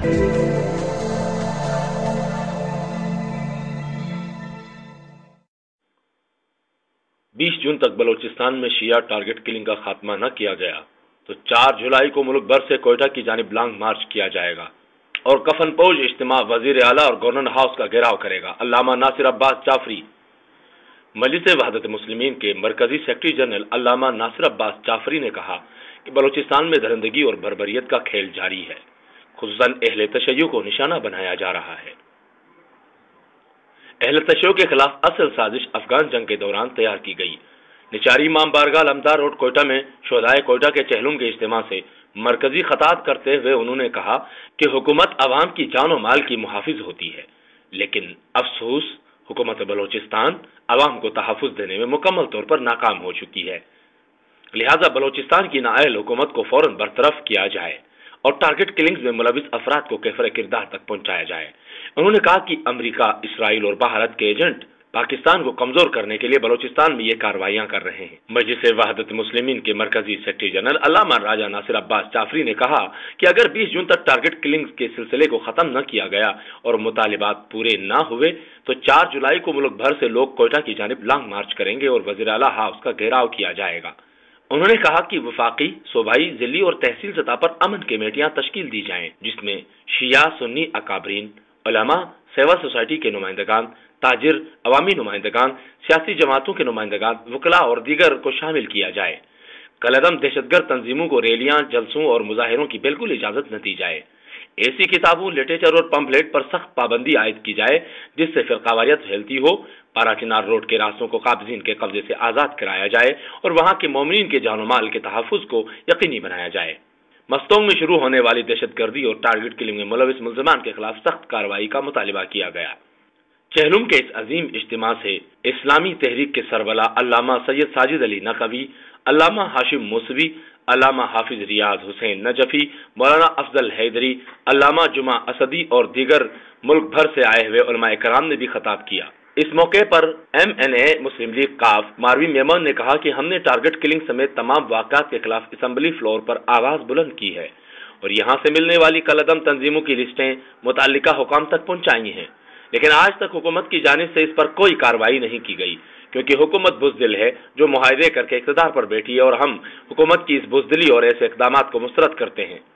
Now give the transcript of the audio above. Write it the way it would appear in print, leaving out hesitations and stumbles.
बीस जून तक بلوچستان میں شیعہ ٹارگٹ کلنگ کا خاتمہ نہ کیا گیا تو 4 جولائی کو ملک بھر سے کوئٹہ کی جانب لانگ مارچ کیا جائے گا اور کفن پوش اجتماع وزیر اعلیٰ اور گورنر ہاؤس کا گھیراؤ کرے گا۔ علامہ ناصر عباس جعفری مجلس وحدت مسلمین کے مرکزی سیکرٹری جنرل علامہ ناصر عباس جعفری نے کہا کہ بلوچستان میں درندگی اور بربریت کا کھیل جاری ہے، خصوصاً اہل تشیع کو نشانہ بنایا جا رہا ہے۔ اہل تشیع کے خلاف اصل سازش افغان جنگ کے دوران تیار کی گئی۔ نچاری امام بارگاہ لمدار روڈ کوئٹہ میں شہدائے کوئٹہ کے چہلم کے اجتماع سے مرکزی خطاب کرتے ہوئے انہوں نے کہا کہ حکومت عوام کی جان و مال کی محافظ ہوتی ہے، لیکن افسوس حکومت بلوچستان عوام کو تحفظ دینے میں مکمل طور پر ناکام ہو چکی ہے، لہذا بلوچستان کی نااہل حکومت کو فوراً برطرف کیا جائے اور ٹارگٹ کلنگز میں ملوث افراد کو کیفر کردار تک پہنچایا جائے۔ انہوں نے کہا کہ امریکہ، اسرائیل اور بھارت کے ایجنٹ پاکستان کو کمزور کرنے کے لیے بلوچستان میں یہ کارروائیاں کر رہے ہیں۔ مجلس وحدت مسلمین کے مرکزی سیکرٹری جنرل علامہ راجہ ناصر عباس جعفری نے کہا کہ اگر 20 جون تک ٹارگٹ کلنگز کے سلسلے کو ختم نہ کیا گیا اور مطالبات پورے نہ ہوئے تو 4 جولائی کو ملک بھر سے لوگ کوئٹہ کی جانب لانگ مارچ کریں گے اور وزیر اعلیٰ ہاؤس کا گھیراؤ کیا جائے گا۔ انہوں نے کہا کہ وفاقی، صوبائی، ضلعی اور تحصیل سطح پر امن کمیٹیاں تشکیل دی جائیں جس میں شیعہ سنی اکابرین، علماء، سیوا سوسائٹی کے نمائندگان، تاجر، عوامی نمائندگان، سیاسی جماعتوں کے نمائندگان، وکلاء اور دیگر کو شامل کیا جائے۔ کالعدم دہشت گرد تنظیموں کو ریلیاں، جلسوں اور مظاہروں کی بالکل اجازت نہ دی جائے۔ ایسی کتابوں، لٹریچر اور پمفلیٹ پر سخت پابندی عائد کی جائے جس سے فرقہ واریت پھیلتی ہو۔ پارا چنار روڈ کے راستوں کو قابضین کے قبضے سے آزاد کرایا جائے اور وہاں کے مومنین کے جان و مال کے تحفظ کو یقینی بنایا جائے۔ مستونگ میں شروع ہونے والی دہشت گردی اور ٹارگٹ کلنگ میں ملوث ملزمان کے خلاف سخت کارروائی کا مطالبہ کیا گیا۔ چہلم کے اس عظیم اجتماع سے اسلامی تحریک کے سربراہ علامہ سید ساجد علی نقوی، علامہ ہاشم موسوی، علامہ حافظ ریاض حسین نجفی، مولانا افضل حیدری، علامہ جمعہ اسدی اور دیگر ملک بھر سے آئے ہوئے علماء کرام نے بھی خطاب کیا۔ اس موقع پر MNA مسلم لیگ کاف ماروی میمن نے کہا کہ ہم نے ٹارگٹ کلنگ سمیت تمام واقعات کے خلاف اسمبلی فلور پر آواز بلند کی ہے اور یہاں سے ملنے والی کالعدم تنظیموں کی لسٹیں متعلقہ حکام تک پہنچائی ہیں، لیکن آج تک حکومت کی جانب سے اس پر کوئی کارروائی نہیں کی گئی کیونکہ حکومت بزدل ہے جو معاہدے کر کے اقتدار پر بیٹھی ہے اور ہم حکومت کی اس بزدلی اور ایسے اقدامات کو مسترد کرتے ہیں۔